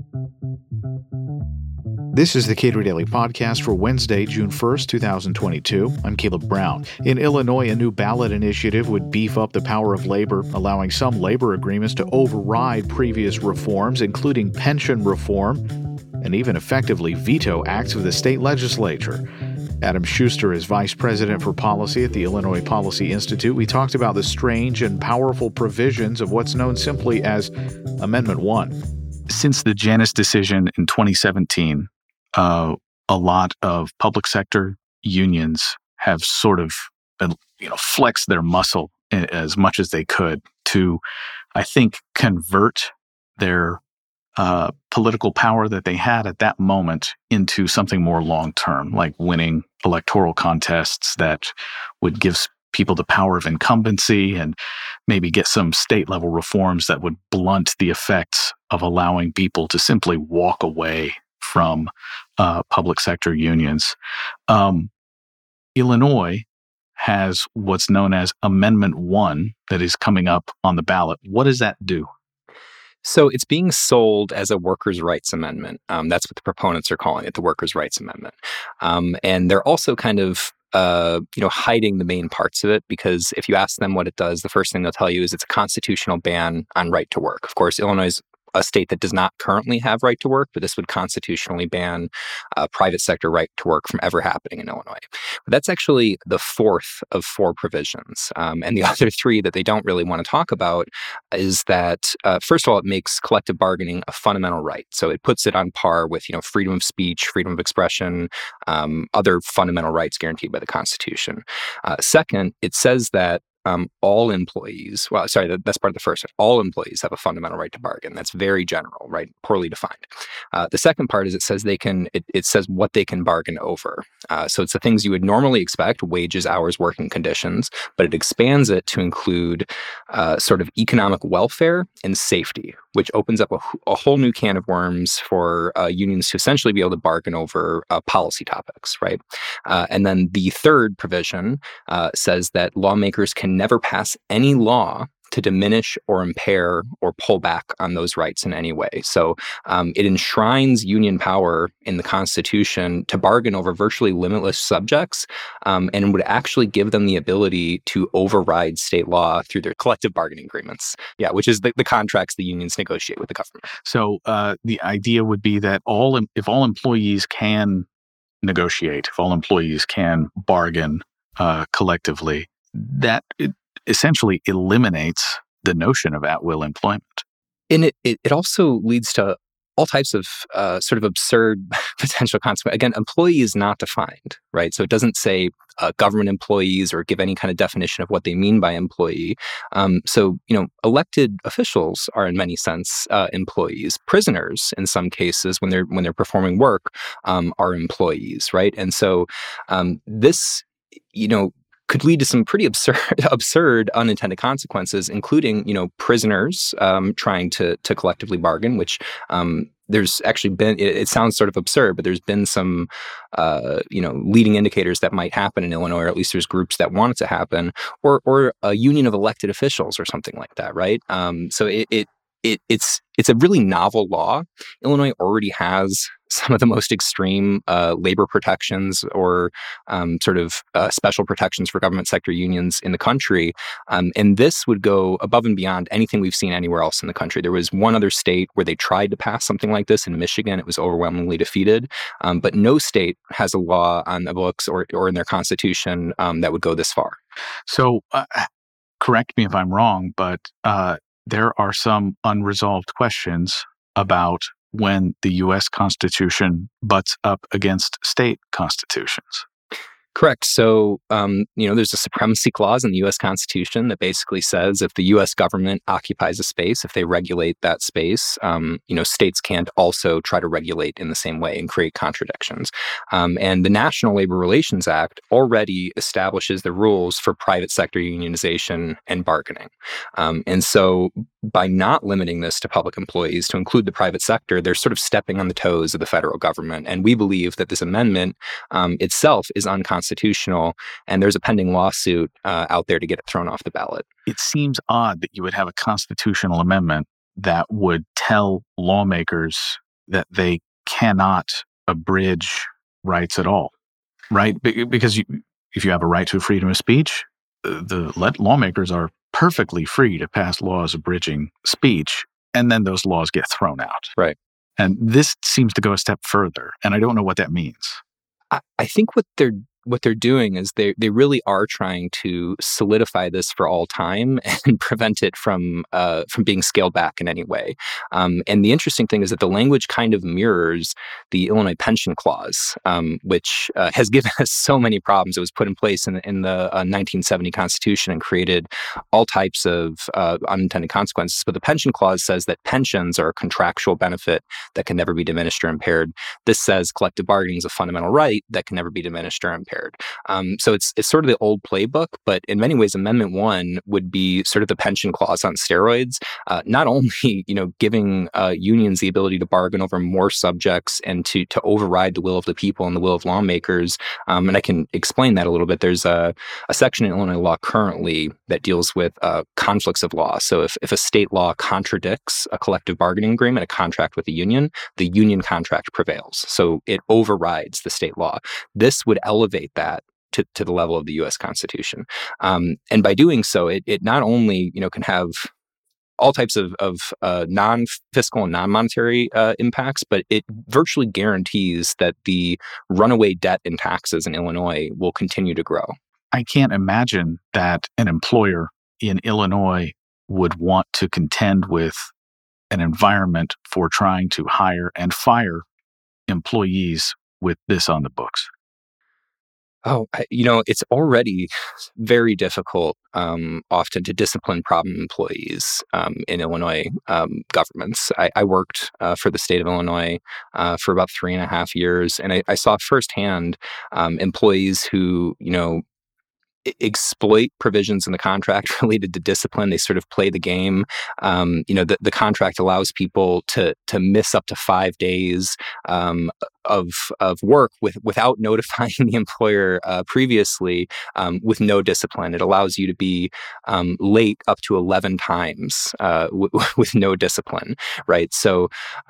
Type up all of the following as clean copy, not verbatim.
This is the Cato Daily Podcast for Wednesday, June 1st, 2022. I'm Caleb Brown. In Illinois, a new ballot initiative would beef up the power of labor, allowing some labor agreements to override previous reforms, including pension reform, and even effectively veto acts of the state legislature. Adam Schuster is Vice President for Policy at the Illinois Policy Institute. We talked about the strange and powerful provisions of what's known simply as Amendment 1. Since the Janus decision in 2017, a lot of public sector unions have sort of, flexed their muscle as much as they could to, I think, convert their political power that they had at that moment into something more long-term, like winning electoral contests that would give people the power of incumbency and maybe get some state-level reforms that would blunt the effects of allowing people to simply walk away from public sector unions. Illinois has what's known as Amendment 1 that is coming up on the ballot. What does that do? So it's being sold as a workers' rights amendment. That's what the proponents are calling it, the workers' rights amendment. And they're also kind of hiding the main parts of it, because if you ask them what it does, the first thing they'll tell you is it's a constitutional ban on right to work. Of course, Illinois is a state that does not currently have right to work, but this would constitutionally ban private sector right to work from ever happening in Illinois. But that's actually the fourth of four provisions. And the other three that they don't really want to talk about is that, first of all, it makes collective bargaining a fundamental right. So it puts it on par with, freedom of speech, freedom of expression, other fundamental rights guaranteed by the Constitution. Second, it says that all employees, that's part of the first. All employees have a fundamental right to bargain. That's very general, right? Poorly defined. The second part is it says it says what they can bargain over. So it's the things you would normally expect: wages, hours, working conditions, but it expands it to include sort of economic welfare and safety, which opens up a whole new can of worms for unions to essentially be able to bargain over policy topics, right? And then the third provision says that lawmakers can never pass any law to diminish or impair or pull back on those rights in any way. So it enshrines union power in the Constitution to bargain over virtually limitless subjects, and would actually give them the ability to override state law through their collective bargaining agreements. Yeah, which is the contracts the unions negotiate with the government. So the idea would be that if all employees can negotiate, if all employees can bargain collectively, that it essentially eliminates the notion of at-will employment. And it also leads to all types of sort of absurd potential consequences. Again, employee is not defined, right? So it doesn't say government employees or give any kind of definition of what they mean by employee. So elected officials are in many sense employees. Prisoners, in some cases, when they're performing work, are employees, right? And so this, could lead to some pretty absurd unintended consequences, including, prisoners trying to collectively bargain, which there's actually been, it sounds sort of absurd, but there's been some, leading indicators that might happen in Illinois, or at least there's groups that want it to happen, or a union of elected officials or something like that, right? So it's a really novel law. Illinois already has some of the most extreme labor protections or special protections for government sector unions in the country. And this would go above and beyond anything we've seen anywhere else in the country. There was one other state where they tried to pass something like this in Michigan. It was overwhelmingly defeated. But no state has a law on the books or in their constitution that would go this far. So correct me if I'm wrong, but there are some unresolved questions about when the U.S. Constitution butts up against state constitutions. Correct. So, there's a supremacy clause in the U.S. Constitution that basically says if the U.S. government occupies a space, if they regulate that space, states can't also try to regulate in the same way and create contradictions. And the National Labor Relations Act already establishes the rules for private sector unionization and bargaining. And so by not limiting this to public employees to include the private sector, they're sort of stepping on the toes of the federal government. And we believe that this amendment itself is unconstitutional, and there's a pending lawsuit out there to get it thrown off the ballot. It seems odd that you would have a constitutional amendment that would tell lawmakers that they cannot abridge rights at all, right? Because if you have a right to freedom of speech, the lawmakers are perfectly free to pass laws abridging speech, and then those laws get thrown out. Right. And this seems to go a step further, and I don't know what that means. I think what they're doing is they really are trying to solidify this for all time and prevent it from being scaled back in any way. And the interesting thing is that the language kind of mirrors the Illinois Pension Clause, which has given us so many problems. It was put in place in the 1970 Constitution and created all types of unintended consequences. But the Pension Clause says that pensions are a contractual benefit that can never be diminished or impaired. This says collective bargaining is a fundamental right that can never be diminished or impaired. So it's sort of the old playbook, but in many ways, Amendment 1 would be sort of the pension clause on steroids, not only giving unions the ability to bargain over more subjects and to override the will of the people and the will of lawmakers. And I can explain that a little bit. There's a section in Illinois law currently that deals with conflicts of law. So if a state law contradicts a collective bargaining agreement, a contract with the union contract prevails. So it overrides the state law. This would elevate that to the level of the U.S. Constitution. And by doing so, it not only can have all types of non-fiscal and non-monetary impacts, but it virtually guarantees that the runaway debt in taxes in Illinois will continue to grow. I can't imagine that an employer in Illinois would want to contend with an environment for trying to hire and fire employees with this on the books. Oh, it's already very difficult often to discipline problem employees in Illinois governments. I worked for the state of Illinois for about 3.5 years, and I saw firsthand employees who, exploit provisions in the contract related to discipline. They sort of play the game. The contract allows people to miss up to 5 days of work without notifying the employer previously, with no discipline. It allows you to be late up to 11 times with no discipline, right? So,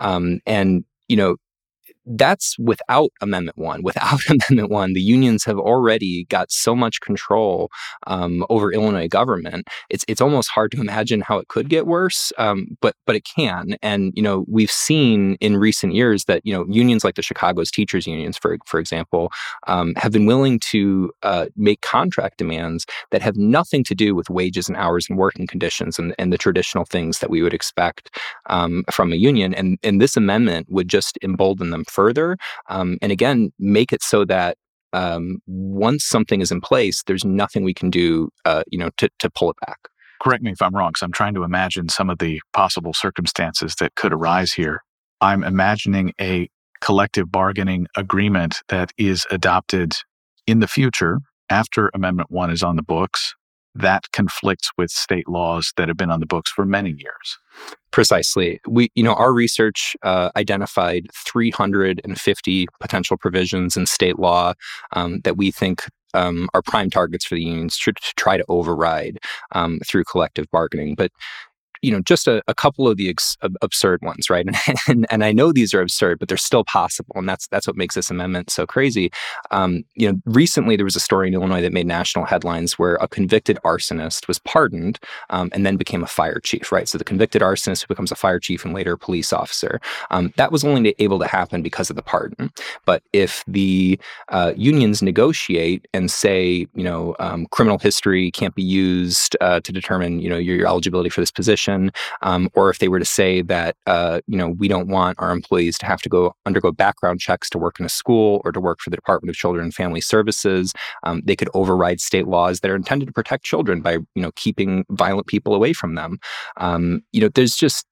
that's without Amendment 1. Without Amendment 1, the unions have already got so much control over Illinois government. It's almost hard to imagine how it could get worse, but it can. And we've seen in recent years that unions like the Chicago's teachers unions, for example, have been willing to make contract demands that have nothing to do with wages and hours and working conditions and the traditional things that we would expect from a union. And this amendment would just embolden them further, and again, make it so that once something is in place, there's nothing we can do, to pull it back. Correct me if I'm wrong, because I'm trying to imagine some of the possible circumstances that could arise here. I'm imagining a collective bargaining agreement that is adopted in the future after Amendment 1 is on the books that conflicts with state laws that have been on the books for many years. Precisely. Our research identified 350 potential provisions in state law that we think are prime targets for the unions to try to override through collective bargaining. But just a couple of the absurd ones, right? And I know these are absurd, but they're still possible, and that's what makes this amendment so crazy. Recently there was a story in Illinois that made national headlines where a convicted arsonist was pardoned and then became a fire chief, right? So the convicted arsonist who becomes a fire chief and later a police officer. That was only able to happen because of the pardon. But if the unions negotiate and say, criminal history can't be used to determine, your eligibility for this position, or if they were to say that, we don't want our employees to have to undergo background checks to work in a school or to work for the Department of Children and Family Services, they could override state laws that are intended to protect children by, keeping violent people away from them. There's just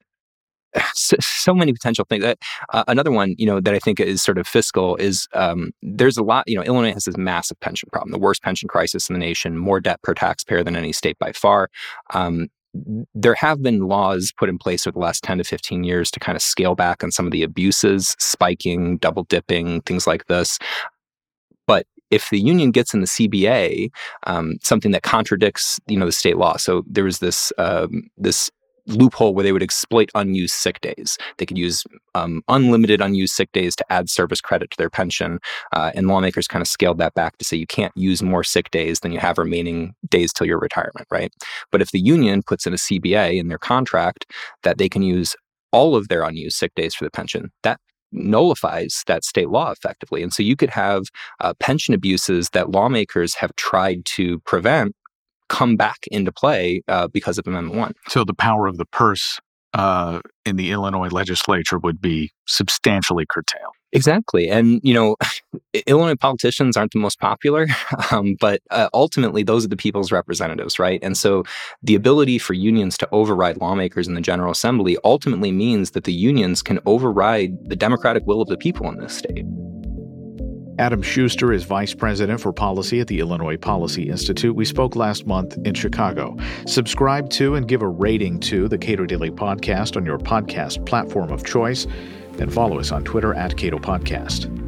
so many potential things. Another one, that I think is sort of fiscal is there's a lot, Illinois has this massive pension problem, the worst pension crisis in the nation, more debt per taxpayer than any state by far. There have been laws put in place over the last 10 to 15 years to kind of scale back on some of the abuses, spiking, double dipping, things like this. But if the union gets in the CBA, something that contradicts, the state law. So there was this loophole where they would exploit unused sick days. They could use unlimited unused sick days to add service credit to their pension. And lawmakers kind of scaled that back to say you can't use more sick days than you have remaining days till your retirement, right? But if the union puts in a CBA in their contract that they can use all of their unused sick days for the pension, that nullifies that state law effectively. And so you could have pension abuses that lawmakers have tried to prevent come back into play because of Amendment 1. So the power of the purse in the Illinois legislature would be substantially curtailed. Exactly. And, Illinois politicians aren't the most popular, but ultimately those are the people's representatives, right? And so the ability for unions to override lawmakers in the General Assembly ultimately means that the unions can override the democratic will of the people in this state. Adam Schuster is Vice President for Policy at the Illinois Policy Institute. We spoke last month in Chicago. Subscribe to and give a rating to the Cato Daily Podcast on your podcast platform of choice, and follow us on Twitter @CatoPodcast.